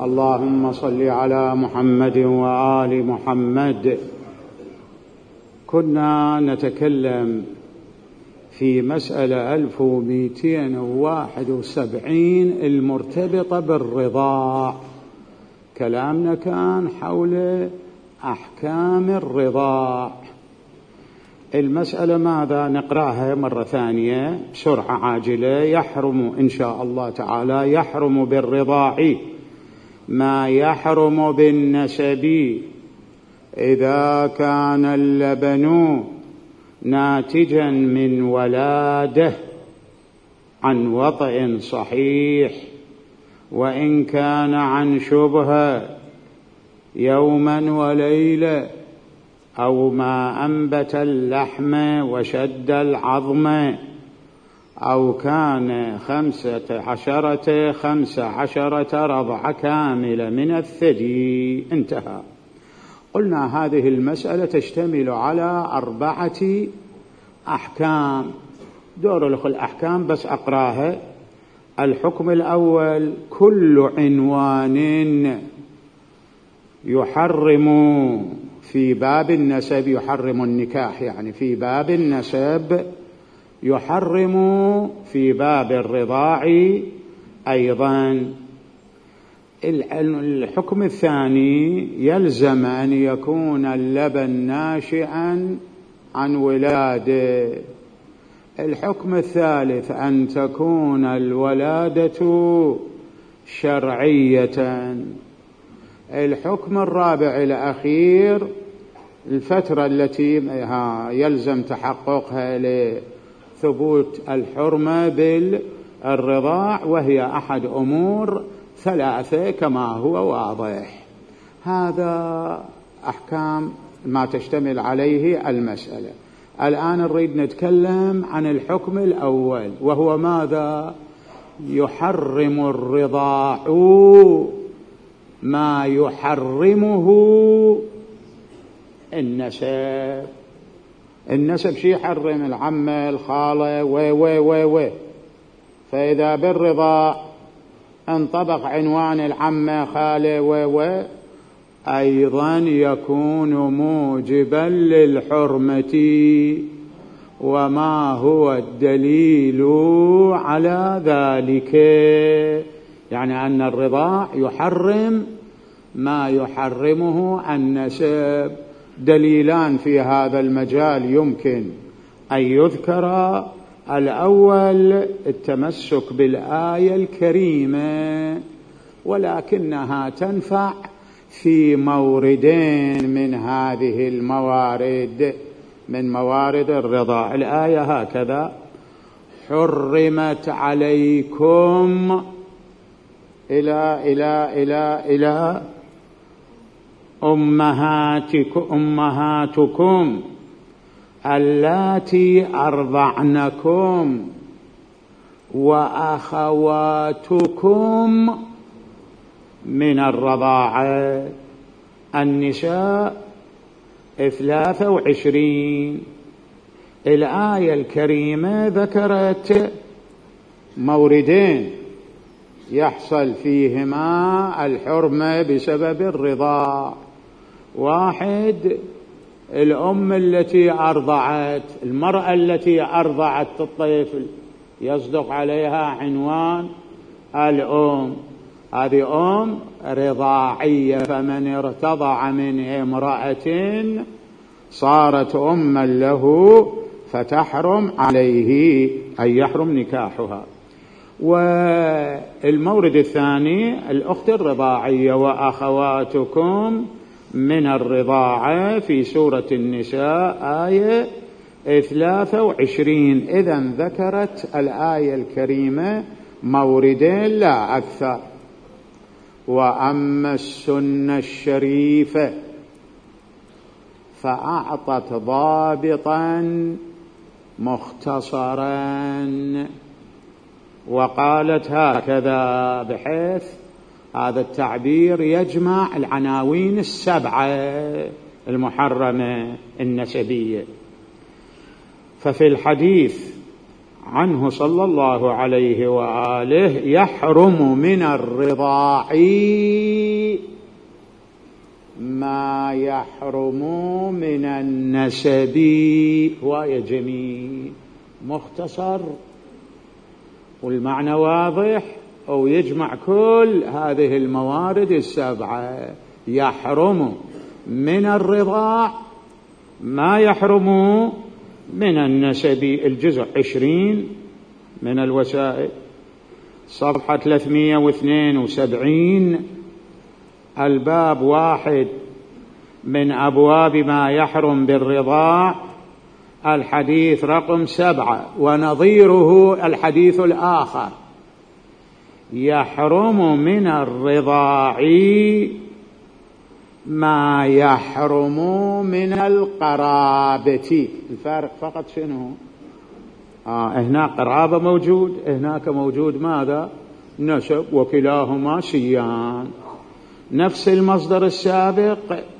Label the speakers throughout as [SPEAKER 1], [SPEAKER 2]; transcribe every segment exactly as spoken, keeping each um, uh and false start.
[SPEAKER 1] اللهم صل على محمد وآل محمد. كنا نتكلم في مسألة ألف ومئتين وواحد وسبعين المرتبطة بالرضاع. كلامنا كان حول أحكام الرضاع. المسألة ماذا؟ نقرأها مرة ثانية بسرعة عاجلة. يحرم إن شاء الله تعالى يحرم بالرضاع ما يحرم بالنسب إذا كان اللبن ناتجا من ولادة عن وطئ صحيح، وإن كان عن شبهة يوما وليلة، أو ما أنبت اللحم وشد العظم، أو كان خمسة عشرة خمس عشرة رضعة كاملة من الثدي. انتهى. قلنا هذه المسألة تشتمل على أربعة أحكام. دور الأحكام بس أقراها. الحكم الأول: كل عنوان يحرم في باب النسب، يحرم النكاح يعني في باب النسب، يحرم في باب الرضاع أيضا. الحكم الثاني: يلزم أن يكون اللبن ناشئا عن ولادة. الحكم الثالث: أن تكون الولادة شرعية. الحكم الرابع الأخير: الفترة التي يلزم تحققها لثبوت الحرمة بالرضاع، وهي أحد أمور ثلاثة كما هو واضح. هذا أحكام ما تشتمل عليه المسألة. الآن نريد نتكلم عن الحكم الأول، وهو ماذا؟ يحرم الرضاع ما يحرمه النسب. النسب شي يحرم؟ العمة، الخالة، و و و و فإذا بالرضاع انطبق عنوان العمة، خالة، و و أيضا يكون موجبا للحرمة. وما هو الدليل على ذلك؟ يعني أن الرضاع يحرم ما يحرمه النسب. دليلان في هذا المجال يمكن أن يذكر. الأول: التمسك بالآية الكريمة، ولكنها تنفع في موردين من هذه الموارد، من موارد الرضاع. الآية هكذا: حرمت عليكم إلى إلى إلى إلى أمهاتكم أمهاتكم اللاتي أرضعنكم وأخواتكم من الرضاعة. النساء ثلاثة وعشرين. الآية الكريمة ذكرت موردين يحصل فيهما الحرمة بسبب الرضاع. واحد: الأم التي أرضعت، المرأة التي أرضعت الطفل يصدق عليها عنوان الأم، هذه أم رضاعية. فمن ارتضع من امرأة صارت أما له فتحرم عليه أن يحرم نكاحها. والمورد الثاني: الأخت الرضاعية وأخواتكم من الرضاعة في سورة النساء آية ثلاثة وعشرين. إذن ذكرت الآية الكريمة موردين لا أكثر. وأما السنة الشريفة فأعطت ضابطا مختصرا، وقالت هكذا، بحيث هذا التعبير يجمع العناوين السبعة المحرمة النسبية. ففي الحديث عنه صلى الله عليه وآله: يحرم من الرضاع ما يحرم من النسب. ويا جميل، مختصر والمعنى واضح، أو يجمع كل هذه الموارد السبعة. يحرم من الرضاع ما يحرم من النسب. الجزء عشرين من الوسائل، صفحة ثلاثمائة واثنين وسبعين، الباب واحد من أبواب ما يحرم بالرضاع، الحديث رقم سبعة، ونظيره الحديث الآخر: يحرم من الرضاع ما يحرم من القرابة. الفارق فقط شنو؟ آه هنا قرابة موجود، هناك موجود ماذا؟ نسب، وكلاهما سيان. نفس المصدر السابق،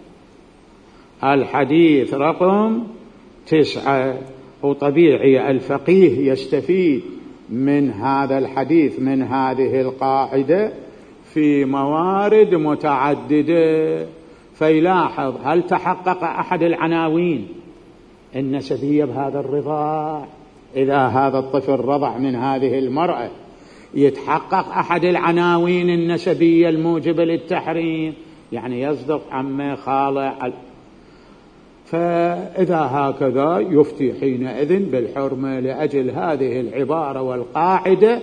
[SPEAKER 1] الحديث رقم تسعة. وطبيعي الفقيه يستفيد من هذا الحديث، من هذه القاعدة، في موارد متعددة، فيلاحظ هل تحقق أحد العناوين النسبية بهذا الرضاع. إذا هذا الطفل رضع من هذه المرأة يتحقق أحد العناوين النسبية الموجبة للتحريم، يعني يصدق عمه خالة. فإذا هكذا يفتي حينئذ بالحرمة لأجل هذه العبارة والقاعدة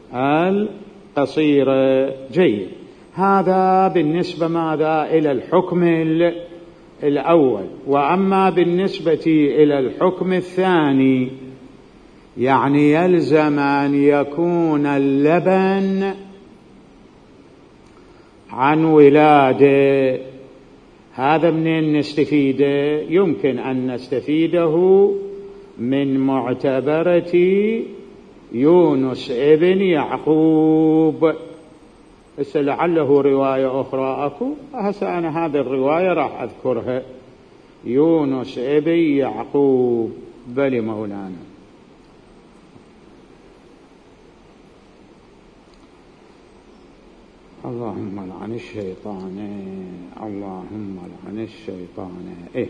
[SPEAKER 1] القصيرة. جيد، هذا بالنسبة ماذا؟ إلى الحكم الأول. وأما بالنسبة إلى الحكم الثاني، يعني يلزم أن يكون اللبن عن ولادة. هذا منين نستفيده؟ يمكن أن نستفيده من معتبرة يونس ابن يعقوب. بس لعله رواية أخرى أكو، هسه أنا هذه الرواية راح أذكرها: يونس ابن يعقوب. بل مولانا، اللهم لعن الشيطان، اللهم لعن الشيطان. إيه،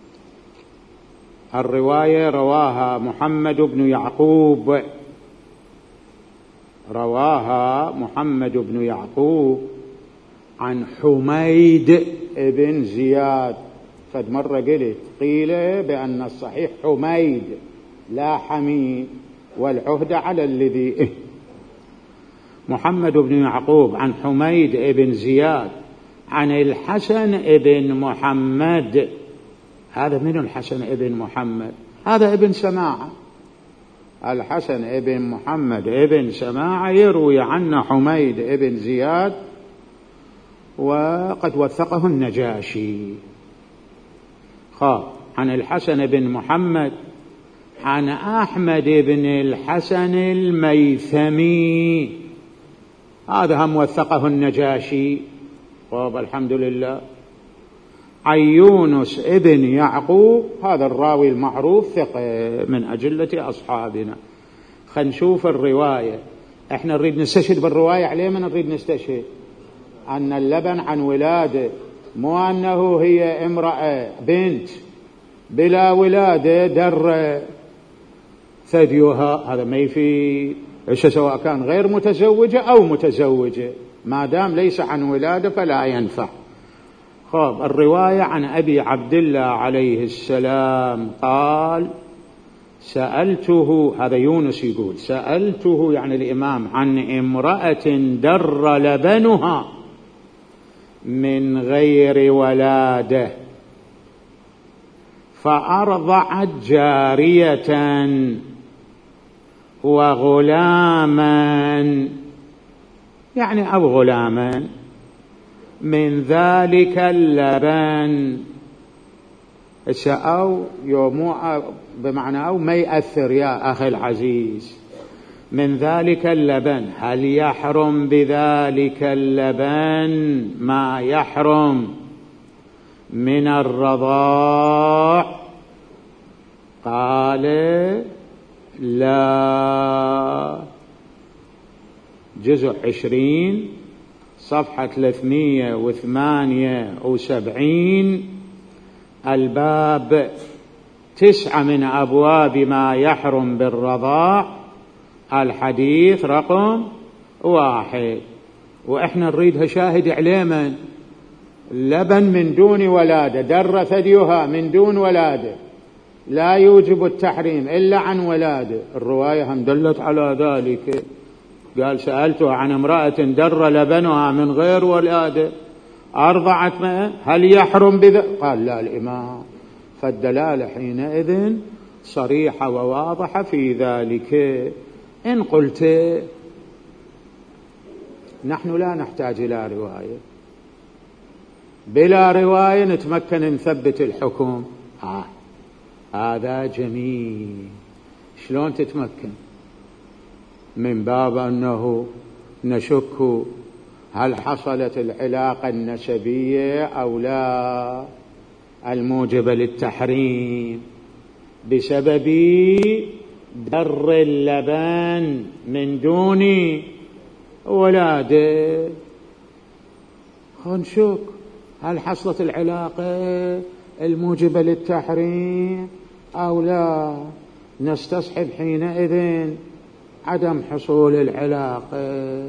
[SPEAKER 1] الرواية رواها محمد بن يعقوب، رواها محمد بن يعقوب عن حميد بن زياد. فد مرة قلت قيل بأن الصحيح حميد لا حميد، والعهد على الذي. إيه، محمد بن يعقوب عن حميد بن زياد عن الحسن بن محمد. هذا من الحسن بن محمد؟ هذا ابن سماعة. الحسن بن محمد ابن سماعة يروي عن حميد بن زياد، وقد وثقه النجاشي. خاب عن الحسن بن محمد عن أحمد بن الحسن الميثمي، هذا هم وثقه النجاشي. طب الحمد لله. عن يونس ابن يعقوب، هذا الراوي المعروف ثقة من أجلة أصحابنا. خلينا نشوف الرواية. احنا نريد نستشهد بالرواية، عليه من نريد نستشهد أن اللبن عن ولادة، مو أنه هي امرأة بنت بلا ولادة در ثديها. هذا ما يفيد، سواء كان غير متزوجة أو متزوجة، ما دام ليس عن ولادة فلا ينفع. خاب الرواية عن أبي عبد الله عليه السلام قال: سألته، هذا يونس يقول، سألته يعني الإمام، عن امرأة در لبنها من غير ولادة فأرضعت جارية وغلاما، يعني أو غلاما من ذلك اللبن. أو يومو بمعنى أو ما يأثر يا أخي العزيز، من ذلك اللبن، هل يحرم بذلك اللبن ما يحرم من الرضاع؟ قال: لا، جزء عشرين صفحة ثلاثمائة وثمانية وسبعين، الباب تسعة من أبواب ما يحرم بالرضاع، الحديث رقم واحد. وإحنا نريدها شاهد عليما، لبن من دون ولادة، در ثديها من دون ولادة لا يوجب التحريم إلا عن ولادة. الرواية هم دلت على ذلك. قال سألته عن امرأة در لبنها من غير ولادة أرضعت معه هل يحرم بذلك؟ قال لا الإمام. فالدلالة حينئذ صريحة وواضحة في ذلك. إن قلت نحن لا نحتاج إلى رواية، بلا رواية نتمكن نثبت الحكم، آه. هذا جميل. شلون تتمكن؟ من باب أنه نشك هل حصلت العلاقة النسبية أو لا الموجبة للتحريم بسبب در اللبن من دون ولادة. نشك هل حصلت العلاقة الموجبة للتحريم أو لا، نستصحب حينئذ عدم حصول العلاقة.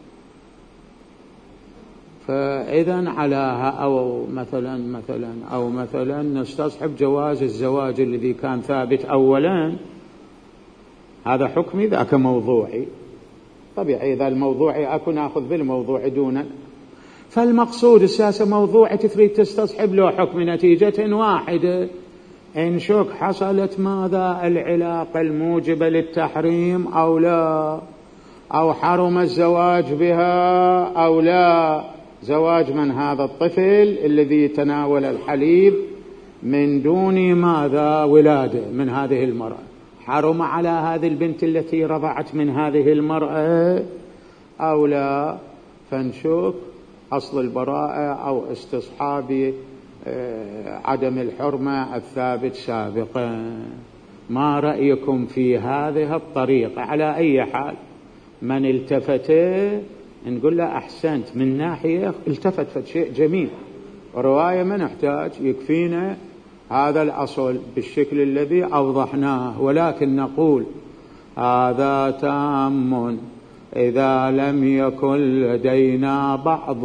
[SPEAKER 1] فإذا على أو مثلا مثلا أو مثلا نستصحب جواز الزواج الذي كان ثابت أولا. هذا حكمي ذاك موضوعي، طبيعي إذا الموضوعي أكون أخذ بالموضوع دون. فالمقصود الساسة موضوعي تريد تستصحب له حكم نتيجة واحدة. إن شك حصلت ماذا العلاقة الموجبة للتحريم أو لا، أو حرم الزواج بها أو لا. زواج من هذا الطفل الذي تناول الحليب من دون ماذا ولادة من هذه المرأة، حرم على هذه البنت التي رضعت من هذه المرأة أو لا. فنشوف أصل البراءة أو استصحاب عدم الحرمة الثابت سابقا. ما رأيكم في هذه الطريقة؟ على أي حال من التفت نقول له أحسنت، من ناحية التفت فشيء جميل، رواية ما نحتاج، يكفينا هذا الأصل بالشكل الذي أوضحناه. ولكن نقول هذا تام إذا لم يكن لدينا بعض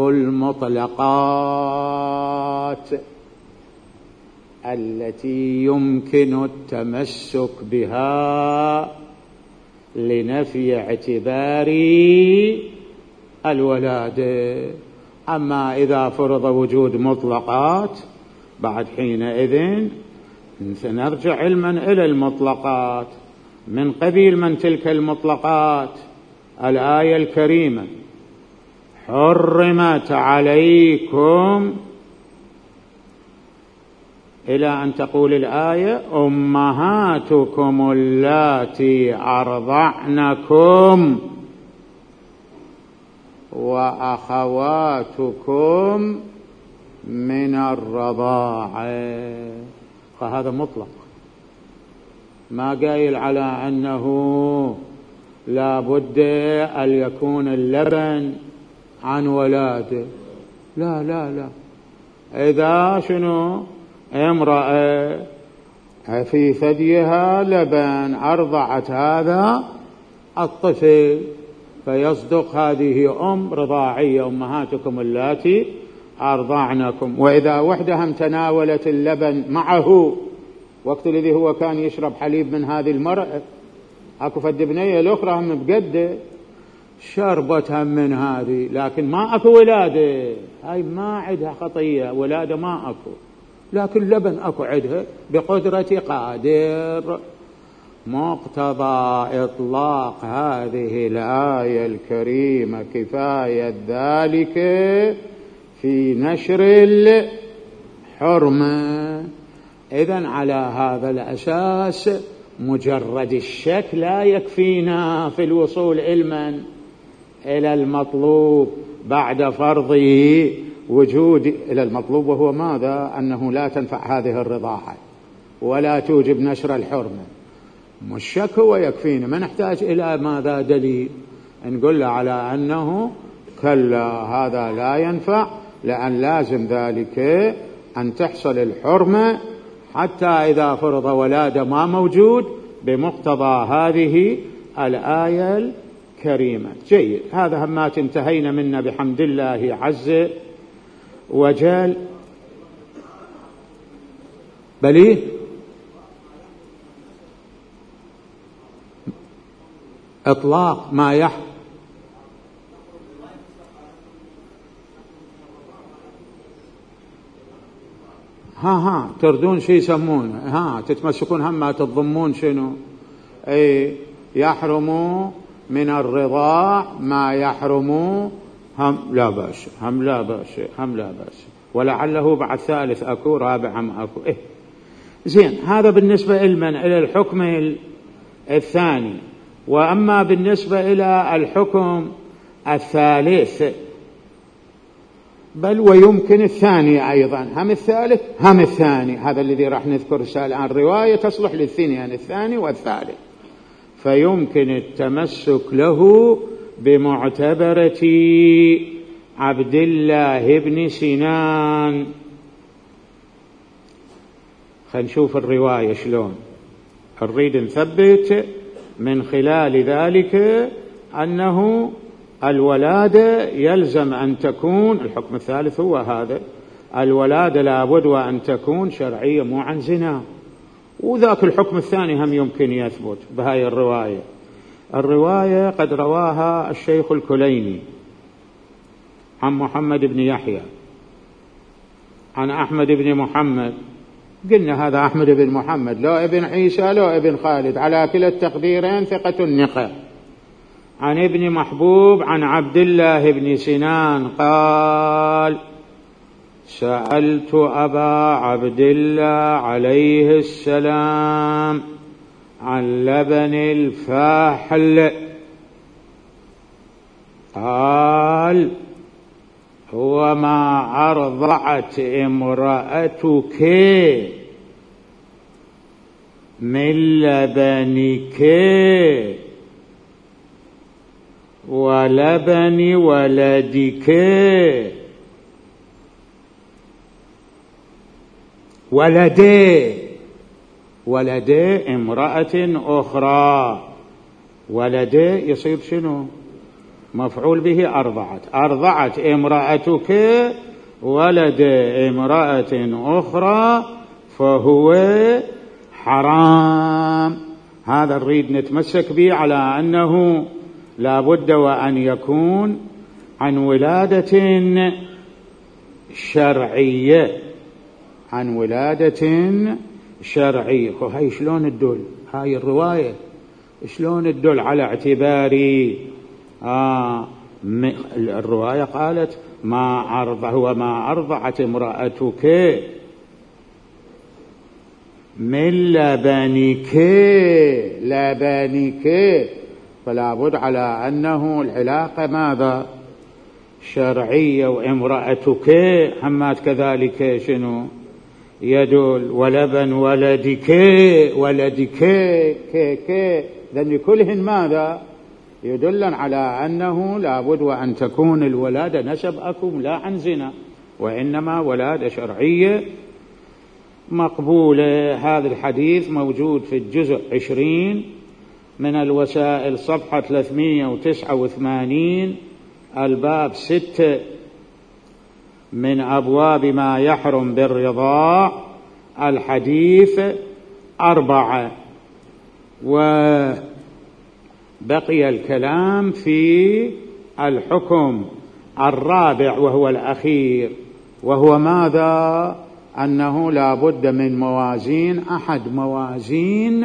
[SPEAKER 1] المطلقات التي يمكن التمسك بها لنفي اعتبار الولادة. أما إذا فرض وجود مطلقات بعد حينئذ سنرجع علما إلى المطلقات. من قبيل من تلك المطلقات الآية الكريمة حرمت عليكم إلى أن تقول الآية أمهاتكم اللاتي أرضعنكم وأخواتكم من الرضاعة. فهذا مطلق، ما قايل على أنه لا بد أن يكون اللبن عن ولاده. لا لا لا. إذا شنو امرأة في ثديها لبن أرضعت هذا الطفل فيصدق هذه أم رضاعية، أمهاتكم اللاتي أرضعنكم. وإذا وحدهم تناولت اللبن معه وقت الذي هو كان يشرب حليب من هذه المرأة، أكو فد بنية الأخرى هم بقدة شربتها من هذه، لكن ما أكو ولادة، هاي ما عندها خطية، ولادة ما أكو، لكن لبن أكو عندها بقدرة قادر. مقتضى إطلاق هذه الآية الكريمة كفاية ذلك في نشر الحرمة. إذن على هذا الأساس مجرد الشك لا يكفينا في الوصول علما إلى المطلوب بعد فرضه وجود إلى المطلوب، وهو ماذا؟ أنه لا تنفع هذه الرضاعة ولا توجب نشر الحرمة. الشك هو يكفينا، ما نحتاج إلى ماذا دليل نقول له على أنه كلا هذا لا ينفع، لأن لازم ذلك أن تحصل الحرمة حتى إذا فرض ولادة ما موجود بمقتضى هذه الآية الكريمة. جيد، هذا ما انتهينا منه بحمد الله عز وجل. بلي إطلاق ما يح ها ها تردون شيء يسمونه ها تتمسكون هم ما تضمون شنو اي يحرم من الرضاع ما يحرم هم لا بأس هم لا بأس هم لا بأس ولعله بعد ثالث أكو رابع هم أكو إيه زين. هذا بالنسبة لمن إلى الحكم الثاني. وأما بالنسبة إلى الحكم الثالث بل ويمكن الثاني أيضا هم الثالث هم الثاني، هذا الذي راح نذكر الآن رواية تصلح للاثنين يعني الثاني والثالث، فيمكن التمسك له بمعتبرة عبد الله بن سنان. خلينا نشوف الرواية شلون نريد نثبت من خلال ذلك أنه الولادة يلزم أن تكون، الحكم الثالث هو هذا، الولادة لابد وأن تكون شرعية مو عن زنا، وذاك الحكم الثاني هم يمكن يثبت بهاي الرواية. الرواية قد رواها الشيخ الكليني عن محمد بن يحيى عن أحمد بن محمد، قلنا هذا أحمد بن محمد لا ابن عيسى لا ابن خالد، على كلا التقديرين ثقة النقة، عن ابن محبوب عن عبد الله بن سنان قال سألت أبا عبد الله عليه السلام عن لبن الفاحل قال هو ما أرضعت امرأتك من لبنك ولبن ولدك ولدي ولدي امرأة أخرى. ولدي يصير شنو مفعول به أرضعت، أرضعت امرأتك ولد امرأة أخرى فهو حرام. هذا نريد نتمسك به على أنه لا بد وأن يكون عن ولادة شرعية، عن ولادة شرعية. هاي شلون الدل هاي الرواية شلون الدل على اعتباري آه الرواية قالت ما أرضع هو ما أرضعت امرأتك من لبنك لبنك، فلا بد على أنه العلاقة ماذا شرعية، وامرأتك همات كذلك شنو يدل، ولبن ولدك ولدك كي كي ذن كلهن ماذا يدل على أنه لا بد وأن تكون الولادة نسب أكم لا عن زنا، وإنما ولادة شرعية مقبولة. هذا الحديث موجود في الجزء عشرين من الوسائل صفحة ثلاثمائة وتسعة وثمانين الباب ستة من أبواب ما يحرم بالرضاع، الحديث أربعة. وبقي الكلام في الحكم الرابع وهو الأخير، وهو ماذا أنه لا بد من موازين، أحد موازين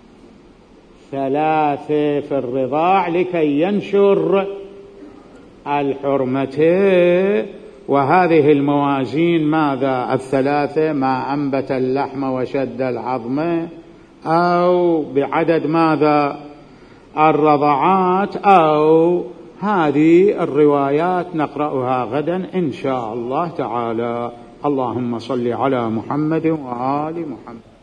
[SPEAKER 1] ثلاثة في الرضاع لكي ينشر الحرمة. وهذه الموازين ماذا الثلاثة؟ ما أنبت اللحم وشد العظم، أو بعدد ماذا الرضعات، أو هذه الروايات نقرأها غدا إن شاء الله تعالى. اللهم صل على محمد وآل محمد.